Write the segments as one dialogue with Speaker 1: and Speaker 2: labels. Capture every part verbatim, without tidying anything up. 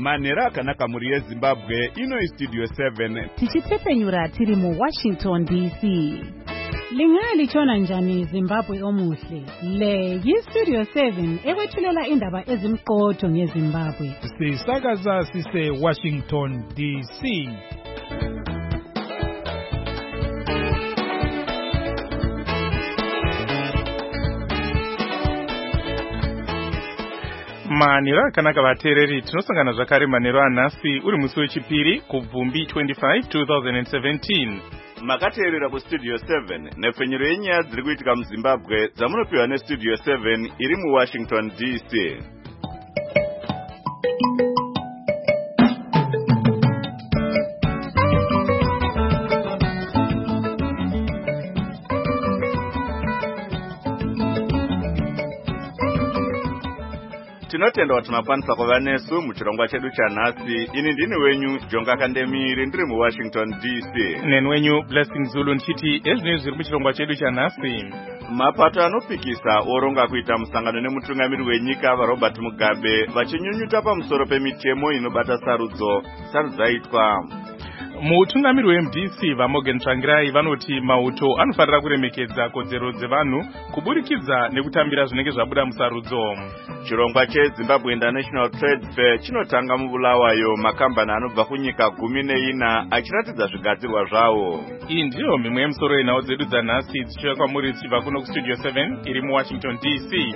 Speaker 1: Manera akanaka muri yeZimbabwe ino istudio seven.
Speaker 2: Tichitepenyura tiri mu Washington D C. Lingali chona njani Zimbabwe omuhle. Le yistudio seven ekwethulela indaba ezimqotho ngeZimbabwe.
Speaker 3: Sisakaza sise Washington D C. Manira akanaka vateereri tinosangana zvakare manero anhasi uri musi wechipiri kubvumbi twenty-five two thousand seventeen.
Speaker 1: Makateerera kustudio seven nepfenyuro yenyaya dziri kuitika muZimbabwe dzamunopiwa nestudio seven iri muWashington D C. Tinotenda kuti makwanisa kuva nesu muchirongwa chedu chanhasi. Ini ndini wenyu Jonga Kandemiri ndiri muWashington D C.
Speaker 3: Neni wenyu Blessing Zulu nchiti ezvinezvi zviri muchirongwa chedu chanhasi.
Speaker 1: Mapato anopikisa oronga kuita musangano nemutungamiri wenyika vaRobert Mugabe vachinyunyuta pamusoro pemitemo inobata sarudzo sarudzaitwa.
Speaker 3: Mutungamiri weM D C vaMorgan Tsvangirai vanoti mauto anofanira kuremekedza kodzero dzevanhu kuburikidza nekutambira zvinenge zvabuda musarudzo.
Speaker 1: Chirongwa cheZimbabwe International Trade Fair chinotanga mubulawayo makambani anobva kunyika gumi neina achiratidza zvigadzirwa zvawo.
Speaker 3: Iyi ndiyo mimwe yemusoro yenhau dzedu dzanhasi dzichiuya kwamuri tichibva kuno kustudio seven iri muWashington D C.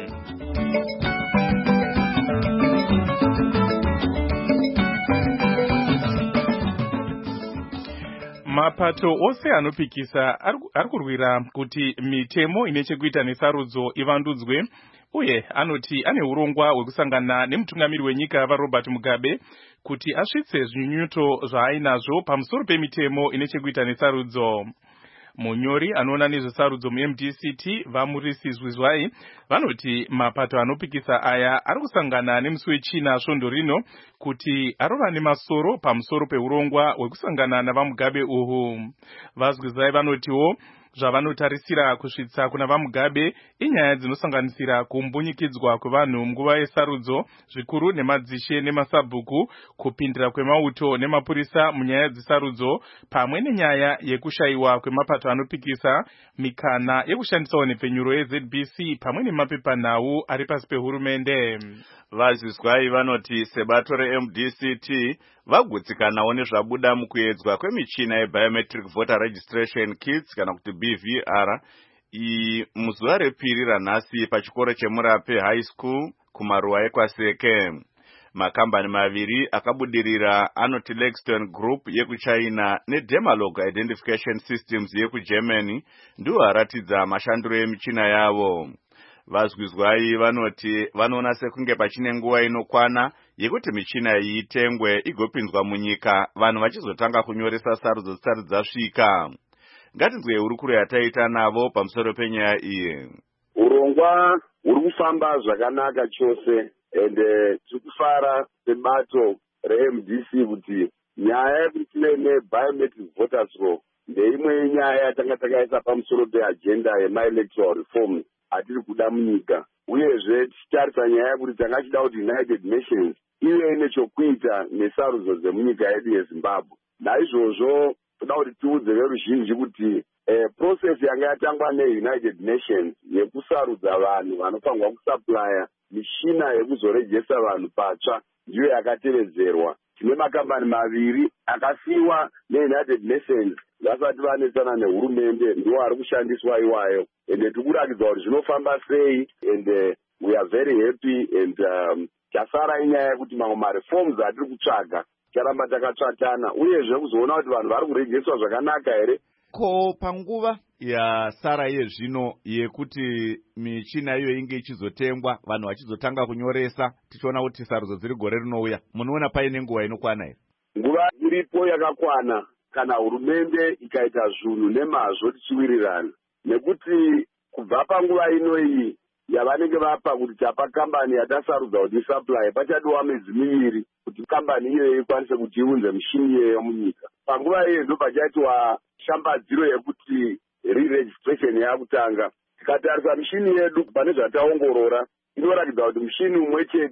Speaker 3: Mapato ose anopikisa ari kurwira kuti mitemo ine chekuita nesarudzo ivandudzwe, uye anoti ane urongwa hwekusangana nemutungamiri wenyika vaRobert Mugabe kuti asvitse zvinyunyuto zvaainazvo pamusoro pemitemo ine chekuita nesarudzo. Munyori anoona nezvesarudzo muM D C T vaMurisi Zwizwai vanoti mapato anopikisa aya ari kusangana nemusi wechina svondo rino kuti arova nemasoro pamusoro peurongwa hwekusangana navaMugabe uhu. VaZwizwai vanotiwo zvavanotarisira kusvitsa kuna vaMugabe inyaya dzinosanganisira kumbunyikidzwa kwevanhu munguva yesarudzo, zvikuru nemadzishe nemasabhuku, kupindira kwemauto nemapurisa munyaya dzesarudzo, pamwe nenyaya yekushayiwa kwemapato anopikisa mikana yekushandisawo nepfenyuro yeZ B C pamwe nemapepanhau ari pasi pehurumende.
Speaker 1: VaZwizwai vanoti sebato reM D C T vagutsikanawo nezvabuda mukuedzwa kwemichina yebiometric voter registration kits kana kuti B V R iyi muzuva repiri ranhasi pachikoro cheMurape High School kumaruwa ekwaseke. Makambani maviri akabudirira anoti Lexington Group yekuChina neDemalog Identification Systems yekuGermany ndiwo aratidza mashandiro emichina yavo. VaZwizwai vanoti vanoona sekunge pachine nguva inokwana yekuti michina iyi itengwe igopinzwa munyika vanhu vachizotanga kunyoresa sarudzo dzisati dzasvika. Ngatinzwe hurukuro yataita navo pamusoro penyaya iyi.
Speaker 4: Urongwa huri kufamba zvakanaka chose ende tiri kufara sebato reM D C kuti nyaya yekuti nebiometric voters law ndeimwe yenyaya yatanga takaisa pamusoro peagenda yemaelectoral reforms atiri kuda munyika, uyezve tichitarisa nyaya yekuti tanga chida kuti United Nations ive nechokuita nesarudzo dzemunyika yedu yeZimbabwe. Naizvozvo toda kuti tiudze veruzhinji kuti eh, process yanga yatangwa neUnited Nations yekusarudza vanhu vanofanirwa kusuplya mishina yekuzorejesa vanhu patsva ndiyo yakatevedzerwa. Tine makambani maviri akasiyiwa neUnited Nations vasati vanetsana nehurumende ndiwo ari kushandiswa iwayo, ende tikurakidza kuti zvinofamba sei, and uh, we are very happy, and um, chasara inyaya yekuti mamwe mareforms atiri kutsvaga charamba takatsvatana, uyezve kuzoona kuti vanhu vari kurejeswa zvakanaka here.
Speaker 1: Ko panguva yasara yezvino yekuti michina iyo inge ichizotengwa vanhu vachizotanga kunyoresa tichiona kuti sarudzo dziri gore rinouya, munoona paine nguva inokwana here?
Speaker 4: Nguva iripo yakakwana kana hurumende ikaita zvinhu nemazvo tichiwirirana, nekuti kubva panguva ino iyi yavanenge vapa kuti tapa kambani yatasarudza kuti isupply pachadiwa mwedzi miviri kuti kambani iyoyo ikwanise kuti iunze mishini iyoyo munyika. Panguva iyo ndo pachatiwa shambadziro yekuti re-registration yakutanga. Tikatarisa mishini yedu pane zvataongorora inoratidza kuti mushini umwe chete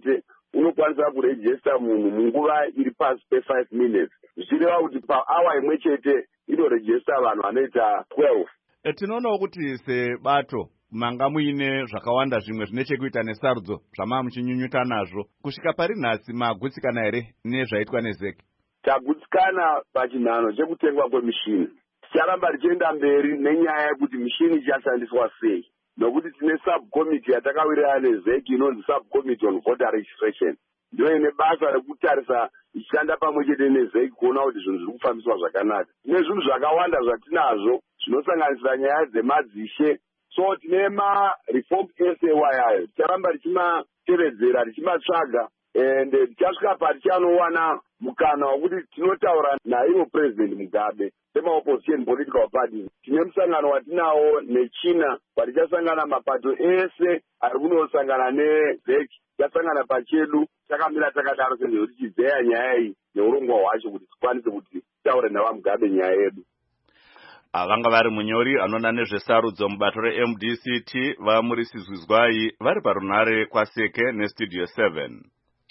Speaker 4: unokwanisa kurejista munhu munguva iri pasi pe-five minutes zvichireva kuti paawa imwe chete inorejista vanhu vanoita twelve.
Speaker 1: E, tinoonawo kuti sebato manga muine zvakawanda zvimwe zvine chekuita nesarudzo zvamava muchinyunyuta nazvo. Kusvika pari nhasi magutsikana here nezvaitwa nezeki?
Speaker 4: Tagutsikana pachinhano chekutengwa kwemishini. Ticharamba tichienda mberi nenyaya yekuti mishini ichashandiswa sei, nokuti tine subcommittee yatakawirirana nezeki inonzi subcommittee on voter registration. Ndiyo ine basa rekutarisa ichishanda pamwe chete nezeki kuona kuti zvinhu zviri kufambiswa zvakanaka. Tine zvinhu zvakawanda zvatinazvo zvinosanganisira nyaya dzemadzishe. So tine ma-reform ese wayayo ticharamba tichimatevedzera tichimatsvaga ende tichasvika patichanowana mukana wekuti tinotaura naivo president Mugabe sema-opposition political parties. Tine musangano watinawo nechina watichasangana mapato ese ari kunosangana nezeki. Tichasangana pachedu takamira takadaro sezvekuti tichizeya nyaya iyi neurongwa hwacho kuti tikwanise kuti taure navaMugabe nyaya yedu.
Speaker 1: Vanga vari munyori anoona nezvesarudzo mubato re-M D C T vamurisizwizwai vari parunare kwaSeke nestudio seven.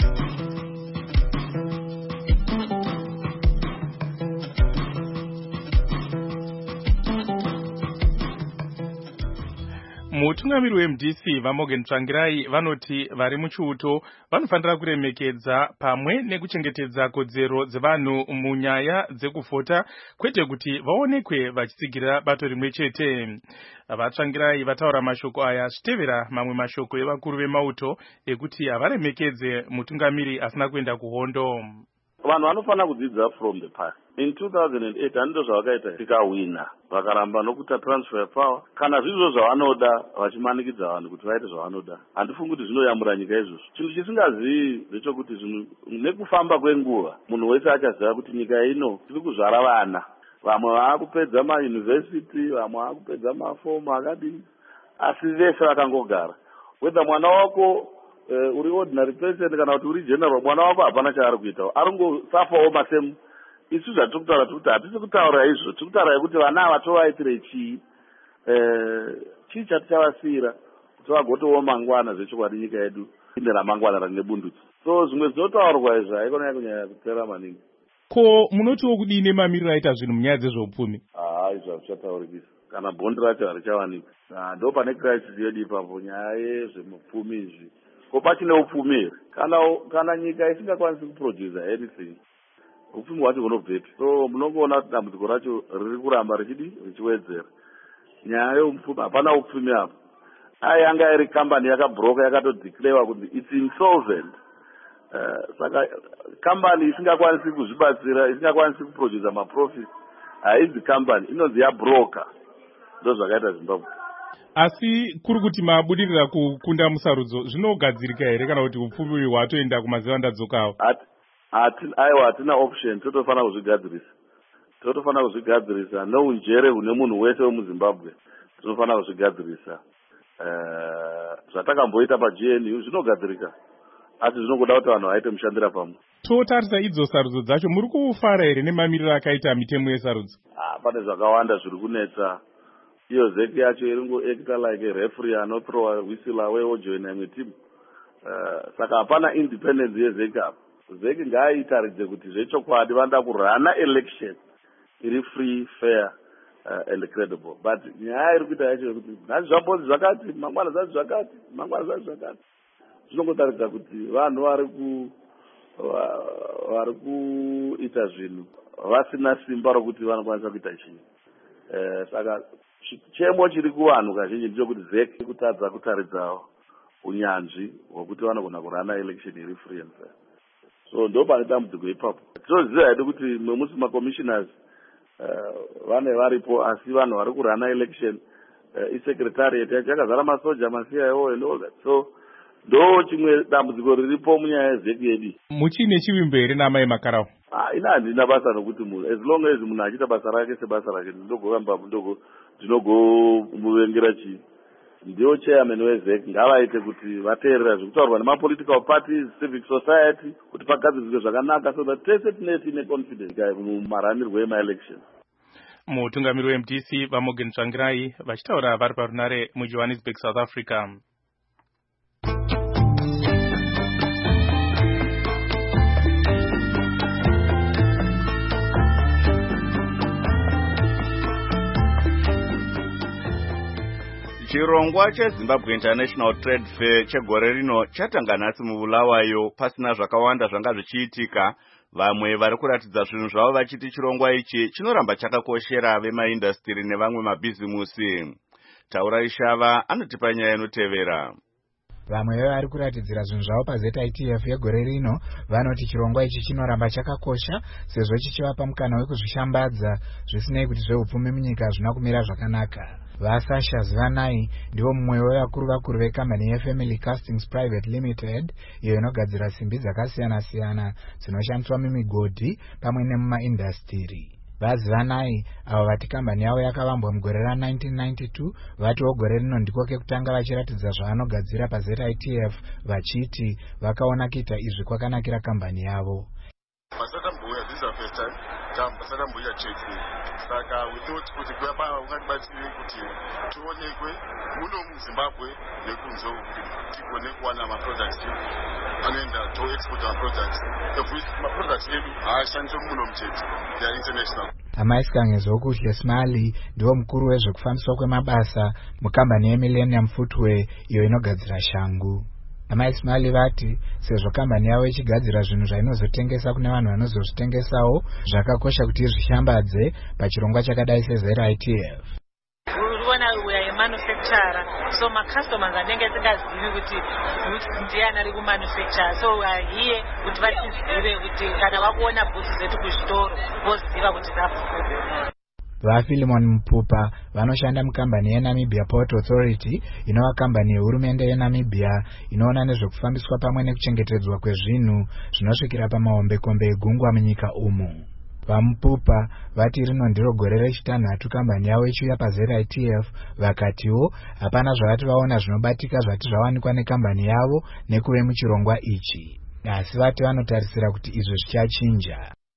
Speaker 3: mutungamiri we-M D C vaMorgan Tsvangirai vanoti vari muchiuto vanofanira kuremekedza pamwe nekuchengetedza kodzero dzevanhu munyaya dzekuvhota kwete kuti vaonekwe vachitsigira bato rimwe chete. VaTsvangirai vataura mashoko aya achitevera mamwe mashoko evakuru vemauto ekuti havaremekedze mutungamiri asina kuenda kuhondo.
Speaker 5: Vanhu vanofana kudzidza from the past. In two thousand eight handizvo zvavakaita tikawina vakaramba nokuita transfer power. Kana zvizvo zvavanoda vachimanikidza vanhu kuti vaite zvavanoda, handifungi kuti zvinoyamura nyika izvozvo. Chinhu chisingazivi ndechekuti zvinhu nekufamba kwenguva munhu wese achaziva kuti nyika ino tiri kuzvara vana. Vamwe vaakupedza mayunivhesiti, vamwe vaakupedza mafomu akadini, asi vese vakangogara. Whether mwana wako Uh, uri ordinary president kana kuti uri general, mwana wako hapana chaari kuita, aringosafawo masemu. Isu zvatiri kutaura kuti hatisi kutaura izvo, tiri kutaura kuti vana ava tovaitire chii, uh, chii chatichavasiyira kuti vagotowo mangwana zvechokwadi nyika yedu ine ramangwana rine bundutsi. So zvimwe zvinotaurwa izvo haikona kunyanya kupera maningi.
Speaker 3: Ko munotiwo kudini mamiriro aita zvinhu munyaya dzezveupfumi?
Speaker 5: Ah, izvo hazvichataurikisa kana bhondi racho harichawanikwa. Ah, ndo pane crisis yedu ipapo, nyaya yezvemupfumi izvi. Ko pachine upfumi here? Kana kana nyika isingakwanisi kuproduce anything, upfumi hwacho hunobvepi? So munongoona kuti dambudziko racho riri kuramba richidi richiwedzera. Nyaya yeupfumi, hapana upfumi apo. Ai yanga iri company yakabroka yakatodeclarewa kuti it's insolvent. Uh, saka company isingakwanisi kuzvibatsira, isingakwanisi kuproduce maprofit, haidzi company, inonzi yabroka. Ndo zvakaita Zimbabwe.
Speaker 3: Asi kuri kuti mabudirira kukunda musarudzo zvinogadzirika here kana kuti upfumi hwatoenda kumazivandadzokawo?
Speaker 5: Aiwa, hatina option, totofana kuzvigadzirisa. Totofana kuzvigadzirisa nounjere hune munhu wese wemuZimbabwe. Tinofana kuzvigadzirisa. Uh, zvatakamboita paG N U zvinogadzirika. Asi zvinogoda kuti vanhu vaite mushandira pamwe.
Speaker 3: Totarisa idzo sarudzo dzacho, muri kufara here nemamiriro akaita mitemo yesarudzo?
Speaker 5: Ah, pane zvakawanda zviri kunetsa. Iyo zeki yacho iringo acta like a referee anothrowa whistle away ojoina imwe team. Uh, saka hapana independence yezeki apa. Zeki ngaaitaridze kuti zvechokwadi vanoda kurana election iri free, fair uh, and credible. But nyaya iri kuita yacho kuti nhasi zvambonzi zvakati, mangwana zvacho zvakati, mangwana zvacho zvakati. Zvinongotaridza kuti vanhu vari ku vari kuita zvinhu vasina simba rokuti vanokwanisa kuita chinhu. Uh, saka chemo chiri kuvanhu kazhinji ndechekuti zeki kutadza kutaridza unyanzvi hwekuti vanogona kurana election iri free and fair. So ndo pane dambudziko ipapo. Tinoziva hedu kuti memusi macommissioners uh, vane varipo, asi vanhu vari kurana election uh, isecretariat yacho yakazara masoja masiya iwo and all that. So ndo chimwe dambudziko riripo munyaya yezeki yedu.
Speaker 3: Muchine chivimbo here namai Makarawa?
Speaker 5: Ah, ina handina basa nokuti munhu, as long as munhu achiita basa rake sebasa rake, ndinogoramba ndingo ndinogomuvengera chii. Ndiyo chairman wezeki ngavaite kuti vateerera zviri kutaurwa nemapolitical parties, civic society, kuti pagadzirwe zvakanaka so that tese tine tine confidence mumaranirwo emaelection.
Speaker 3: Mutungamiri we-M D C vaMorgan Tsvangirai vachitaura vari parunare muJohannesburg, South Africa.
Speaker 1: Chirongwa cheZimbabwe International Trade Fair chegore rino chatanga nhasi muBulawayo pasina zvakawanda zvanga zvichiitika. Vamwe vari kuratidza zvinhu zvavo vachiti chirongwa ichi chinoramba chakakoshera vemaindastiri nevamwe mabhizimusi. Taura Shava anotipa nyaya inotevera.
Speaker 6: Vamwe vari kuratidzira zvinhu zvavo paZ I T F yegore rino vanoti chirongwa ichi chinoramba chakakosha sezvo chichivapa mukana wekuzvishambadza zvisinei kuti zvehupfumi munyika hazvina kumira zvakanaka. Vasasha Zivanai ndivo mumwe wevakuru vakuru vekambani yeFamily Castings Private Limited iyo inogadzira simbi dzakasiyana siyana dzinoshandiswa mimigodhi pamwe nemumaindastiri. Vazivanai avo vati kambani yavo yakavambwa mugore ra nineteen ninety-two vatiwo gore rino ndiko kekutanga vachiratidza zvavanogadzira paZ I T F vachiti vakaona kuita izvi kwakanakira kambani yavo.
Speaker 7: Masakambuya this is the first time tam masakambuya cheki saka we thought kuti kwapa ungatibatiwe kuti tuonekwe muno muZimbabwe nekunzo kuti tikone kuwana ma products anoenda to export our products of which ma products edu haashandiswe muno mchete they are international.
Speaker 6: Amaisikangezo kuhle Smali ndiwo mukuru wezvekufambiswa kwemabasa mukambani yeMillennium Footwear iyo inogadzira shangu. Amaismali vati sezvo kambani yavo ichigadzira zvinhu zvainozotengesa kune vanhu vanozozvitengesawo zvakakosha kuti zvishambadze pachirongwa chakadai seZ I T F.
Speaker 8: We are a manufacturer, so my customers are not getting kuti ndiani ari kumanufacture, so we are here kuti vachizive kuti kana vakuona bhuthi zetu kuzvitoro voziva kuti zafu.
Speaker 6: VaPhilemon Mpupa vanoshanda mukambani yeNamibia Port Authority inova kambani yehurumende yeNamibia inoona nezvekufambiswa pamwe nekuchengetedzwa kwezvinhu zvinosvikira pamahombekombe egungwa munyika umu. VaMpupa vati rino ndiro gore rechitanhatu kambani yavo ichiuya paZ I T F vakatiwo hapana zvavati vaona zvinobatika zvati zvawanikwa nekambani yavo nekuve muchirongwa ichi. Asi vati vanotarisira kuti izvo zvichachinja.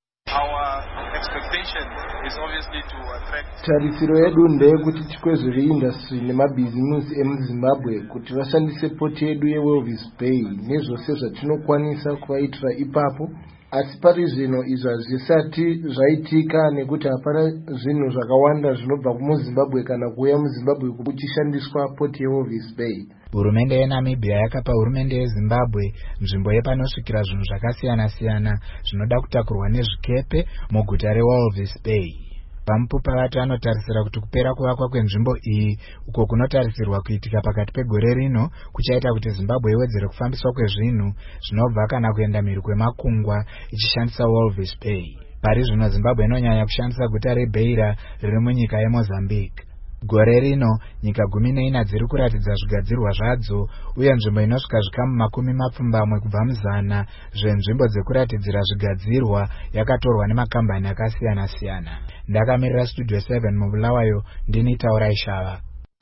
Speaker 9: Tarisiro yedu ndeyekuti chikwezvo reindustry nemabhizimusi emuZimbabwe kuti vashandise poti yedu yeWalvis Bay nezvose zvatinokwanisa kuvaitira ipapo. Asi pari zvino izvo hazvisati zvaitika nekuti hapana zvinhu zvakawanda zvinobva muZimbabwe kana kuuya muZimbabwe kuchishandiswa poti yeWalvis Bay.
Speaker 6: Hurumende yeNamibia yakapa hurumende yeZimbabwe nzvimbo yepanosvikira zvinhu zvakasiyana siyana zvinoda kutakurwa nezvikepe muguta reWalvis Bay. VaMpupa vati vanotarisira kuti kupera kuvakwa kwenzvimbo iyi uko kunotarisirwa kuitika pakati pegore rino kuchaita kuti Zimbabwe iwedzere kufambiswa kwezvinhu zvinobva kana kuenda mhiri kwemakungwa ichishandisa Walvis Bay. Pari zvino Zimbabwe inonyanya kushandisa guta reBeira riri munyika yeMozambique. Gore rino nyika gumi neina dziri kuratidza zvigadzirwa zvadzo uye nzvimbo inosvika zvikamu makumi mapfumbamwe kubva muzana zvenzvimbo dzekuratidzira zvigadzirwa yakatorwa nemakambani akasiyana siyana. Ndakamirira Studio seven muBulawayo ndini Taura Shava.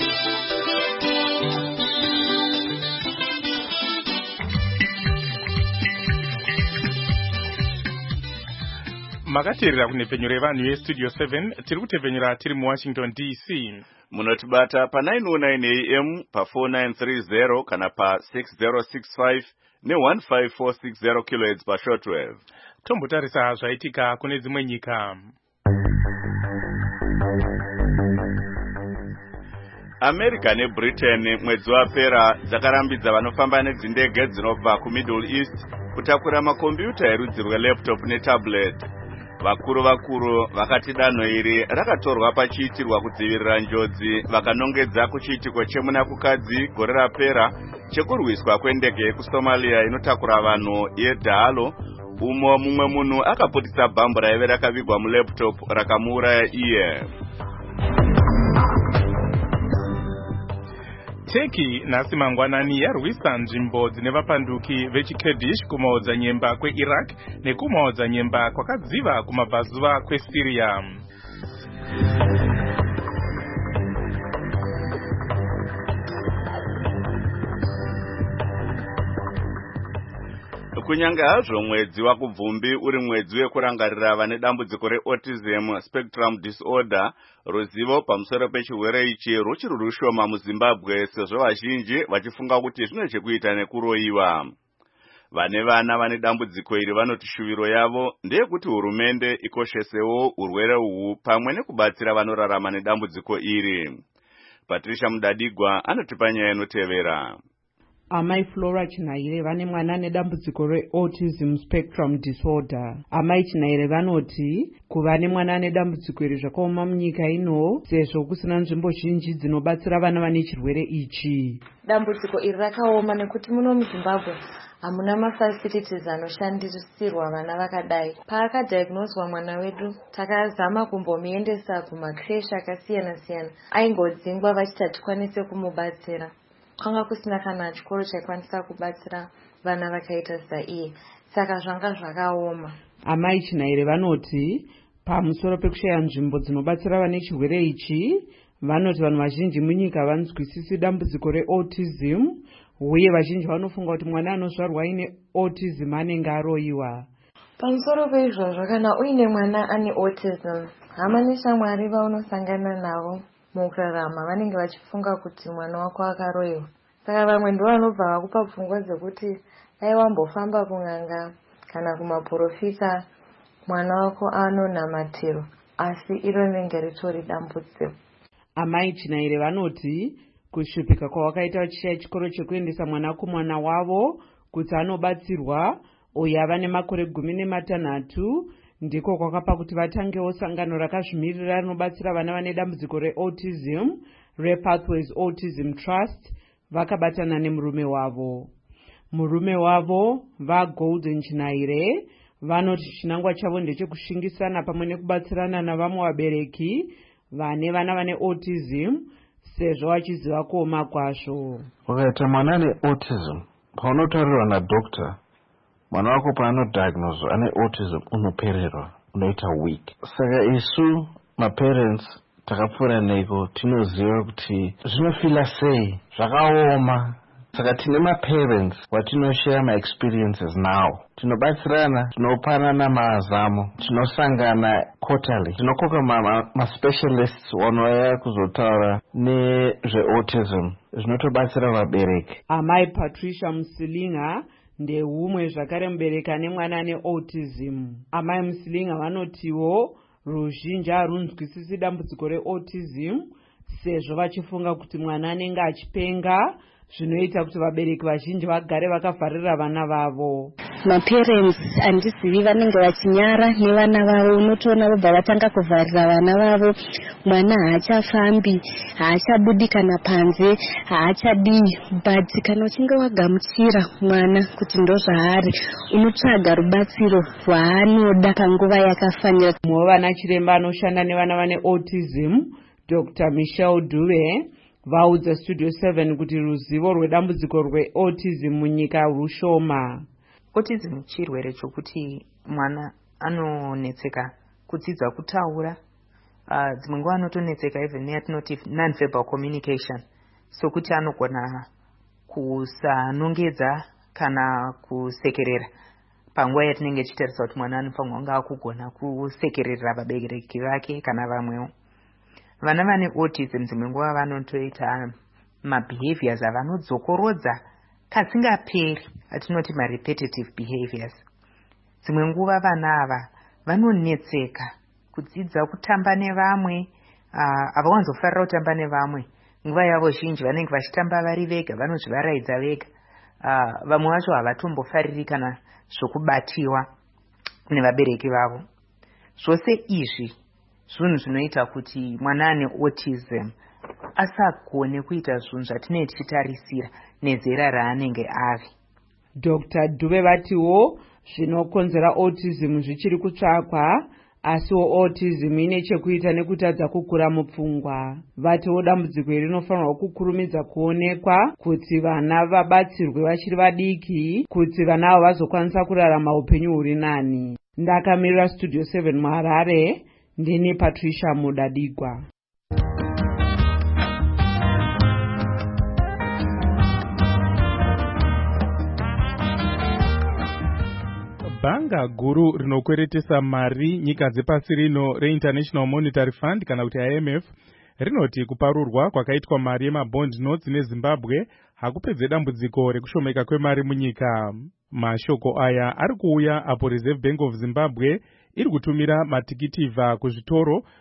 Speaker 3: Makateerera kunepenyero yevanhu yeStudio seven tiri kutepenyera tiri muWashington D C.
Speaker 1: Munotibata pa nine oh nine A M pa four nine three zero kana pa six zero six five ne one five four six zero kilohertz pa shortwave.
Speaker 3: Tombotarisa zvaitika kune dzimwe nyika.
Speaker 1: America neBritain mwedzi wapera dzakarambidza vanofamba nedzindege dzinobva kuMiddle East kutakura makombiyuta erudzi rwelaptop netablet. Vakuru vakuru vakati danho iri rakatorwa pachiitirwa kudzivirira njodzi vakanongedza kuchiitiko chemunakukadzi gore rapera chekurwiswa kwendege yekuSomalia inotakura vanhu yeDalo umo mumwe munhu akaputisa bhambu raive rakavigwa mulaptop rakamuuraya iye.
Speaker 3: Turkey nhasi mangwanani yarwisa nzvimbo dzine vapanduki vechikurdish kumaodzanyemba kweIraq nekumaodzanyemba kwakadziva kumabvazuva kweSyria.
Speaker 1: Kunyange hazvo mwedzi wakubvumbi uri mwedzi wekurangarira vane dambudziko reautism spectrum disorder, ruzivo pamusoro pechirwere ichi ruchiri rushoma muZimbabwe sezvo vazhinji vachifunga kuti zvine chekuita nekuroyiwa. Vane vana vane dambudziko iri vanoti shuviro yavo ndeyekuti hurumende ikoshesewo urwere uhu pamwe nekubatsira vanorarama nedambudziko iri. Patricia Mudadigwa anotipa nyaya inotevera.
Speaker 10: Amai Flora Chinaire vane mwana nedambudziko reautism spectrum disorder. Amai Chinaire vanoti kuva nemwana nedambudziko iri zvakaoma munyika ino sezvo kusina nzvimbo zhinji dzinobatsira vana vane chirwere ichi.
Speaker 11: Dambudziko iri rakaoma nekuti muno muZimbabwe hamuna mafacilities anoshandisirwa vana vakadai. Paakadiagnoswa mwana wedu takazama kumbomuendesa kumakreshi akasiyana siyana, aingodzingwa vachiti hatikwanise kumubatsira. Kwanga kusina kana chikoro chaikwanisa kubatsira vana vakaita saiye, saka zvanga zvakaoma.
Speaker 10: Amai Chinaire vanoti pamusoro pekushaya nzvimbo dzinobatsira vane chirwere ichi, vanoti vanhu vazhinji munyika vanzwisisi dambudziko reautism, uye vazhinji vanofunga kuti mwana anozvarwa ine autism anenge aroyiwa.
Speaker 11: Pamusoro peizvozvo, kana uine mwana ane autism, hama neshamwari vaunosangana navo mukurarama vanenge vachifunga kuti mwana wako akaroyiwa. Saka vamwe ndo vanobva vakupa pfungwa dzekuti dai wambofamba kun'anga kana kumaprofita mwana wako anonamatiro, asi iro rinenge ritori dambudziko.
Speaker 10: Amai Chinaire vanoti kushupika kwavakaita vachishaya chikoro chekuendesa mwana kumwana wavo kuti anobatsirwa uyo ava nemakore gumi nematanhatu ndiko kwakapa kuti vatangewo sangano rakazvimirira rinobatsira vana vane dambudziko reautism rePathways Autism Trust, vakabatana nemurume wavo. Murume wavo vaGolden Chinaire vanoti chinangwa chavo ndechekushingisana pamwe nekubatsirana navamwe vabereki vane vana vane autism sezvo vachiziva kuoma kwazvo.
Speaker 12: Ukaita mwana ane autism, paunotaurwa nadokta, mwana wako paanodiagnosed ane autism unopererwa, unoita weak. Saka isu maparents takapfuura neko tinoziva kuti zvinofila sei, zvakaoma. Saka tine maparents watinoshare my experiences now. Tinobatsirana, tinopanana mazamo, tinosangana quarterly. Tinokoka ma, ma specialists wanouya kuzotaura nezveautism. Zvinotobatsira vabereki.
Speaker 10: Amai Patricia Musilinga ndehumwe zvakare mubereki ane mwana ane autism. Amai Musilinga vanotiwo ruzhinji harunzwisisi dambudziko reautism sezvo vachifunga kuti mwana anenge achipenga, zvinoita kuti vabereki vazhinji vagare vakavharira vana vavo.
Speaker 13: Maparents handizivi vanenge vachinyara nevana vavo, unotoona vobva vatanga kuvharira vana vavo. Mwana haachafambi, haachabudi kana panze, haachadii, but kana uchinge wagamuchira mwana kuti ndo zvaari, unotsvaga rubatsiro rwaanoda panguva yakafanira.
Speaker 10: Mumwe vana chiremba anoshanda nevana vane autism, Doctor Michelle Duve, vaudza Studio seven kuti ruzivo rwedambudziko rweautism munyika rushoma.
Speaker 14: Autism chirwere chokuti mwana anonetseka kudzidza kutaura, uh, dzimwe nguva anotonetseka even neyatinoti non-verbal communication, so kuti anogona kusanongedza kana kusekerera panguva yatinenge tichitarisa kuti mwana anofanirwa kunge akugona kusekerera vabereki vake kana vamwewo. Vana vane autism dzimwe nguva vanotoita mabehaviors avanodzokorodza kasingaperi, atinoti marepetitive behaviors. Dzimwe nguva vana ava vanonetseka kudzidza kutamba nevamwe, uh, avawanzofarira kutamba nevamwe. Nguva yavo zhinji vanenge vachitamba vari vega, vanozvivaraidza vega. Uh, vamwe vacho havatombofariri kana zvokubatiwa nevabereki vavo. Zvose izvi zvinhu zvinoita kuti mwana ane autism asagone kuita zvinhu zvatinenge tichitarisira nezera raanenge ari.
Speaker 10: Doctor Duve vatiwo zvinokonzera autism zvichiri kutsvakwa, asiwo autism ine chekuita nekutadza kukura mupfungwa. Vatiwo dambudziko iri rinofanirwa kukurumidza kuonekwa kuti vana vabatsirwe vachiri vadiki, kuti vana avo vazokwanisa kurarama upenyu huri nani. Ndakamirira Studio seven muHarare, ndini Patricia Mudadigwa.
Speaker 3: Bhanga guru rinokweretesa mari nyika dzepasi rino reInternational Monetary Fund kana kuti I M F rinoti kuparurwa kwakaitwa mari yemabond notes neZimbabwe hakupedze dambudziko rekushomeka kwemari munyika. Mashoko aya ari kuuya apo Reserve Bank of Zimbabwe iri kutumira matikitivha kuzvitoro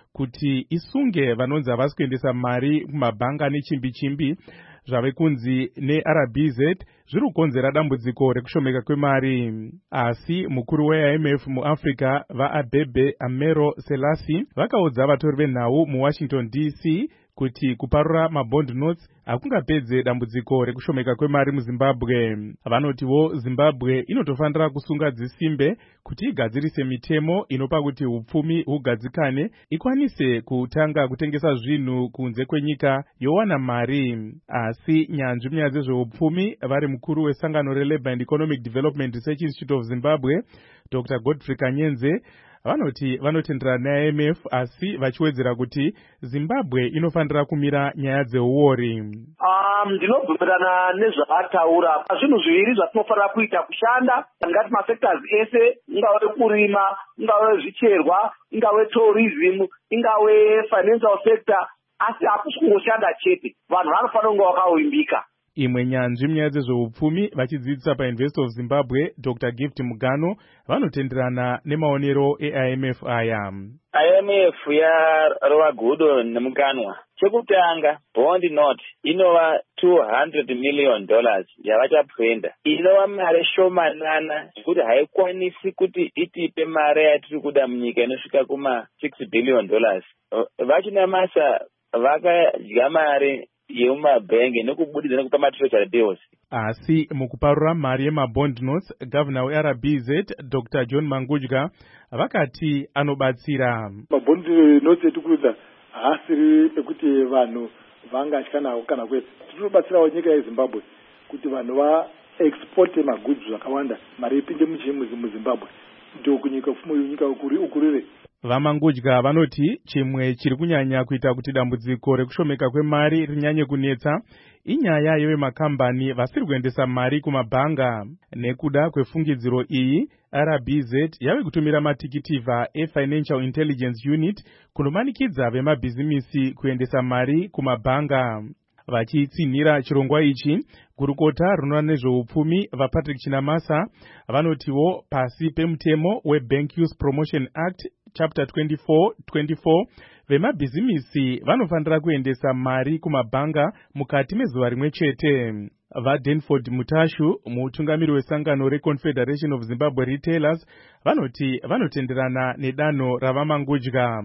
Speaker 3: kuti isunge vanonzi havasi kuendesa mari kumabhanga nechimbi chimbi zvave kunzi neR B Z zviri kukonzera dambudziko rekushomeka kwemari. Asi mukuru we I M F muAfrica vaAbebe Amero Selassie vakaudza vatori venhau muWashington D C kuti kuparura mabond notes hakungapedze dambudziko rekushomeka kwemari muZimbabwe. Vanotiwo Zimbabwe inotofanira kusunga dzisimbe kuti igadzirise mitemo inopa kuti upfumi hugadzikane ikwanise kutanga kutengesa zvinhu kunze kwenyika yowana mari. Asi nyanzvi munyaya dzezveupfumi vari mukuru wesangano reLabour and Economic Development Research Institute of Zimbabwe Doctor Godfrey Kanyenze vanoti vanotenderana neI M F asi vachiwedzera kuti Zimbabwe inofanira kumira nyaya dzeuori.
Speaker 15: Um, ndinobvumirana nezvaataura. Zvinhu zviviri zvatinofanira kuita kushanda ngati mafactors ese, ingave kurima, ingave zvicherwa, ingave tourism, ingave financial sector, asi hakusi kungoshanda chete. Vanhu vanofanira kunge vakawimbika.
Speaker 3: Imwe nyanzvi munyaya dzezveupfumi vachidzidzisa paUniversity of Zimbabwe Doctor Gift Mugano vanotenderana nemaonero eI M F aya.
Speaker 16: I M F yarova gudo nemukanwa. Chekutanga, bond note inova two hundred million dollars yavachapwenda. Inova mare shomanana kuti haikwanisi kuti itipe mare yatiri kuda munyika inosvika kuma six billion dollars. Vachinamasa vakadya mare yemumabhenge nekubudidza nekupa matreasury bills.
Speaker 3: Asi mukuparura mari yemabond notes, governor weR B Z Doctor John Mangudya vakati anobatsira.
Speaker 17: Mabond notes etukuudza haasiri ekuti vanhu vangatya nawo kana kwete. Tinobatsirawo nyika yeZimbabwe kuti vanhu vaexporte magoods zvakawanda, mari ipinde muZimbabwe ndio kunyika pfumo yenyika ukurire.
Speaker 3: Vamangudya vanoti chimwe chiri kunyanya kuita kuti dambudziko rekushomeka kwemari rinyanye kunetsa inyaya yevemakambani vasiri kuendesa mari kumabhanga. Nekuda kwefungidziro iyi, R B Z yave kutumira matikitivha eFinancial Intelligence Unit kunomanikidza vemabhizimisi kuendesa mari kumabhanga. Vachitsinhira chirongwa ichi, gurukota rinoona nezveupfumi vaPatrick Chinamasa vanotiwo pasi pemutemo weBank Use Promotion Act Chapter twenty-four twenty-four vemabhizimisi vanofanira kuendesa mari kumabhanga mukati mezuva rimwe chete. VaDanford Mutashu, mutungamiri wesangano reConfederation of Zimbabwe Retailers, vanoti vanotenderana nedanho ravamangudya.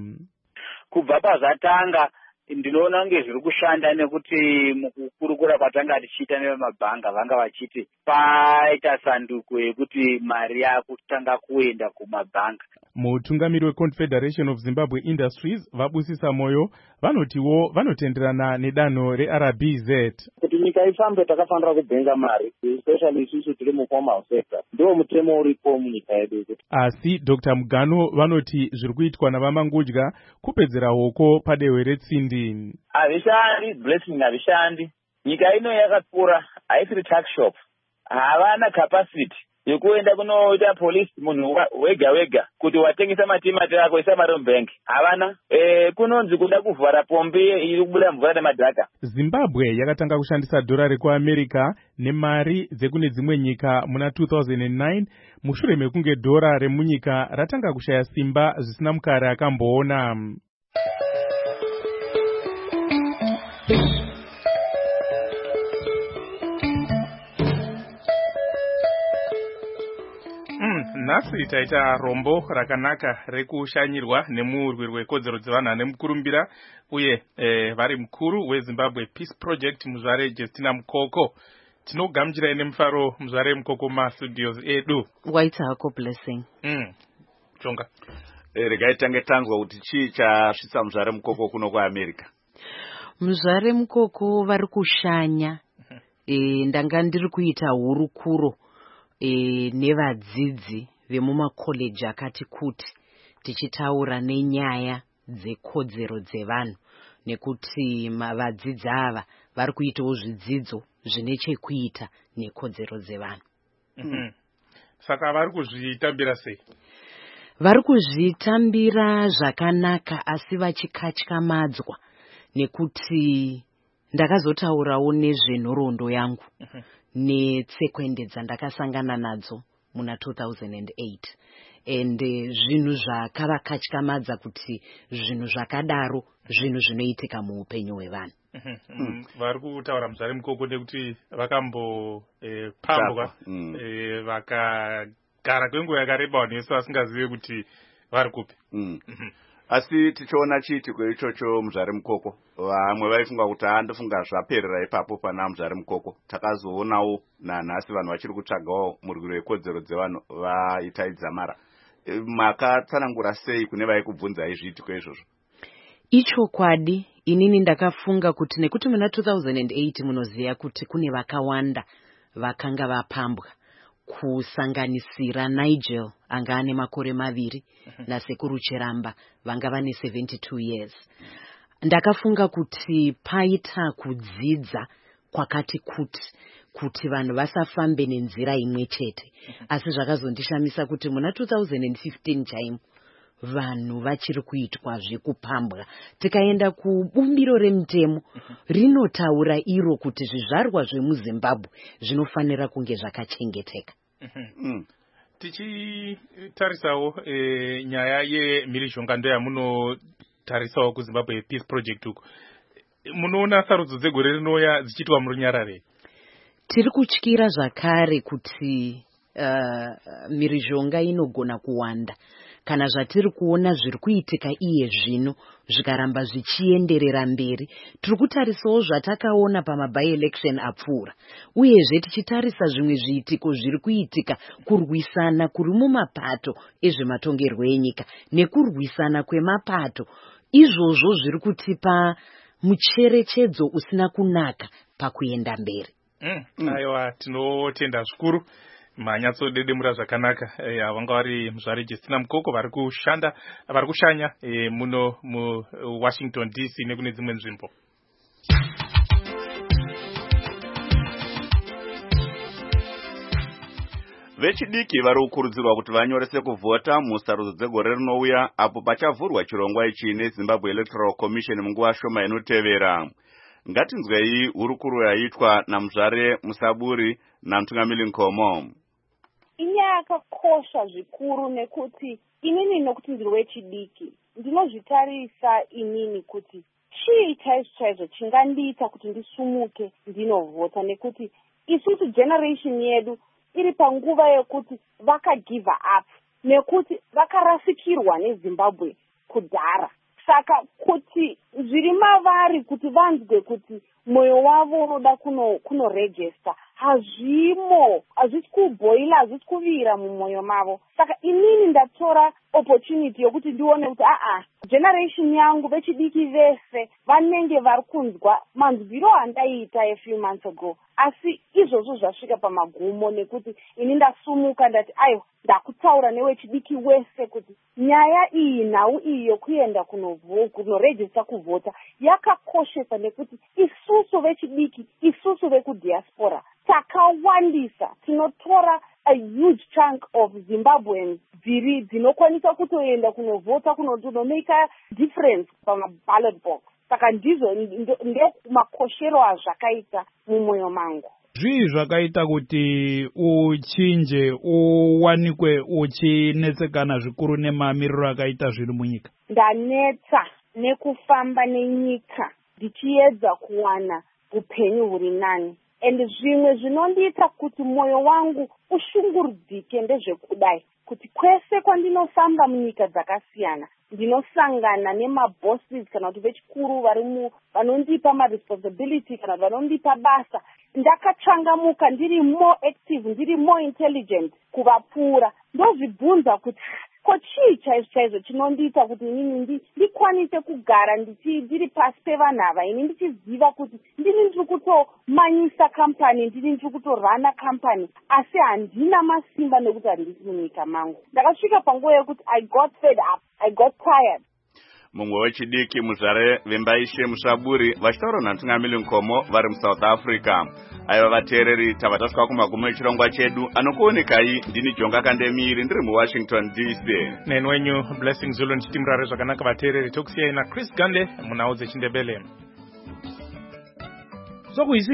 Speaker 16: Kubva pazvatanga ndinoona kunge zviri kushanda nekuti mukukurukura kwatanga tichiita nevemabhanga vanga vachiti paita sanduko yekuti mari yakutanga kuenda kumabhanga.
Speaker 3: Mutungamiri weConfederation of Zimbabwe Industries vabusisa moyo vanotiwo vanotenderana nedanho reR B Z.
Speaker 18: Kuti nyika ifambe takafanira kubhenga mari, especially isusu tiri muformal sector. Ndio mutemo uripo munyika yedu.
Speaker 3: Asi Doctor Mugano vanoti zviri kuitwa navamangudya kupedzera hoko padehwe retsindi.
Speaker 16: Havishandi, blessing havishandi. Nyika ino yakakura, haisiri tax shop. Havana capacity yekuenda kunoita police munhu wega wega kuti watengesa matimati ako isa mari mubank. Havana. E, kunonzi kuda kuvhara pombi iri kubuda mvura nemadhaka.
Speaker 3: Zimbabwe yakatanga kushandisa dhora rekuAmerica nemari dzekune dzimwe nyika muna two thousand nine mushure mekunge dhora remunyika ratanga kushaya simba zvisina mukare akamboona. Nhasi taita rombo rakanaka rekushanyirwa nemurwi rwekodzero dzevanhu ane mukurumbira uye e, vari mukuru weZimbabwe Peace Project muzvare Justina Mukoko. Tinogamuchirai nemufaro muzvare Mukoko mastudios edu.
Speaker 19: Waita hako blessing.
Speaker 3: Mm. Chonga.
Speaker 1: E, regai tange tanzwa kuti chii chasvitsa muzvare Mukoko kuno kuAmerica.
Speaker 19: Muzvare Mukoko vari kushanya. E, ndanga ndiri kuita hurukuro e, nevadzidzi vemumakoleji akati kuti tichitaura nenyaya dzekodzero dzevanhu nekuti vadzidzi ava vari kuitawo zvidzidzo zvine chekuita nekodzero dzevanhu.
Speaker 3: Mm-hmm. Saka vari kuzvitambira sei?
Speaker 19: Vari kuzvitambira zvakanaka asi vachikatyamadzwa nekuti ndakazotaurawo nezvenhoroondo yangu. Mm-hmm. Netsekwende dzandakasangana nadzo muna two thousand eight. ende zvinhu zvakavakatyamadza kuti zvinhu zvakadaro zvinhu zvinoitika muupenyu hwevanhu.
Speaker 3: vari kutaura muzvare mukoko nekuti vakambopambwa vakagara kwenguva yakareba vanhu vese vasingazive kuti vari kupi.
Speaker 1: Asi tichiona chiitiko ichocho muzvare mukoko, vamwe vaifunga kuti andofunga zvaperera ipapo pana muzvare mukoko. Takazoonawo nanhasi vanhu vachiri kutsvagawo murwiro wekodzero dzevanhu vaitaidza mara. Makatsanangura sei kune vaikubvunzai zviitiko izvozvo?
Speaker 19: Ichokwadi, inini ndakafunga kuti nekuti muna two thousand eight munoziva kuti kune vakawanda vakanga vapambwa, kusanganisira Nigel anga ane makore maviri nasekuru Cheramba vanga vane seventy-two years. Ndakafunga kuti paita kudzidza kwakati kuti kuti vanhu vasafambe nenzira imwe chete. Asi zvakazondishamisa kuti muna two thousand fifteen chaimo vanhu vachiri kuitwa zvekupambwa. Tikaenda kubumbiro remutemo rinotaura iro kuti zvizvarwa zvemuZimbabwe zvinofanira kunge zvakachengeteka.
Speaker 3: Tichitarisawo nyaya yemhirizhonga ndoyamunotarisawo kuZimbabwe Peace Project uko, munoona sarudzo dzegore rinouya dzichiitwa murunyarare?
Speaker 19: Tiri kutyira zvakare kuti mhirizhonga inogona kuwanda kana zvatiri kuona zviri kuitika iye zvino zvikaramba zvichienderera mberi. Tiri kutarisawo zvatakaona pamaby-election apfuura, uyezve tichitarisa zvimwe zviitiko zviri kuitika kurwisana kuri mumapato ezvematongerwo enyika nekurwisana kwemapato. Izvozvo zviri kutipa mucherechedzo usina kunaka pakuenda mberi.
Speaker 3: Mm. Aiwa, tinotenda zvikuru. Manyatsodedemura zvakanaka vanga vari muzvare Justina Mukoko vari kushanda vari kushanya muno muWashington D C nekune dzimwe nzvimbo.
Speaker 1: Vechidiki vari kukurudzirwa kuti vanyorese kuvhota musarudzo dzegore rinouya apo pachavhurwa chirongwa ichi neZimbabwe Electoral Commission munguva shoma inotevera. Ngatinzwei hurukuro yaitwa namuzvare Musaburi naMtungamiri Nkomo.
Speaker 20: Inyaya yakakosha zvikuru nekuti inini nokuti ndiri wechidiki ndinozvitarisa inini kuti chii chaizvo chaizvo chingandiita kuti ndisumuke ndinovhota, nekuti isusu generation yedu iri panguva yekuti vakagive up nekuti vakarasikirwa neZimbabwe kudhara. Saka kuti zviri mavari kuti vanzwe kuti mwoyo wavo unoda kuno kunoregister hazvimo, hazvisi kubhoila, hazvisi kuvira mumwoyo mavo. Saka inini ndatora opportunity yokuti ndione kuti aa generation yangu vechidiki vese vanenge vari kunzwa manzwiro andaiita a few months ago, asi izvozvo zvasvika pamagumo nekuti ini ndasumuka ndati ayo ndakutaura newechidiki wese kuti nyaya iyi nhau iyi yokuenda kunoregister kuvhota yakakoshesa, nekuti isusu vechidiki, isusu vekudiaspora takawandisa, tinotora a huge chunk of Zimbabweans dziri dzinokwanisa kutoenda kunovhota kunomake a difference pamaballot box. Saka ndizvo ndemakoshero azvakaita mumwoyo mangu.
Speaker 21: Zvii zvakaita kuti uchinje uwanikwe uchinetsekana zvikuru nemamiriro akaita zviri munyika?
Speaker 20: Ndanetsa nekufamba nenyika ndichiedza kuwana upenyu huri nani. And zvimwe zvinondiita kuti mwoyo wangu ushungurudzike ndezvekudai kuti kwese kwandinofamba munyika dzakasiyana ndinosangana nemabosses kana kuti vechikuru vari vanondipa maresponsibility kana vanondipa basa, ndakachangamuka, ndiri more active, ndiri more intelligent kuvapfuura. Ndozvibvunza kuti ko chii chaizvo chaizvo chinondiita kuti inini ndikwanise kugara ndiri pasi pevanhu ava, ini ndichiziva kuti ndini ndiri kutomanyisa kampani, ndini ndiri kutorana kampani, asi handina masimba nekuti handisi munyika mangu. Ndakasvika panguva yekuti I got fed up, I got tired.
Speaker 1: Mumwe wechidiki muzvare Vembaishe Musaburi vachitaura naMtungamiri Nkomo vari muSouth Africa. Aiva vateereri, tava tasvika kumagumo echirongwa chedu. Anokuonekai ndini Jonga Kandemiri ndiri muWashington D C.
Speaker 3: Neni wenyu Blessing Zulu ndichiti murare zvakanaka vateereri. Tokusiyai naChris Gande munhau dzechindebele.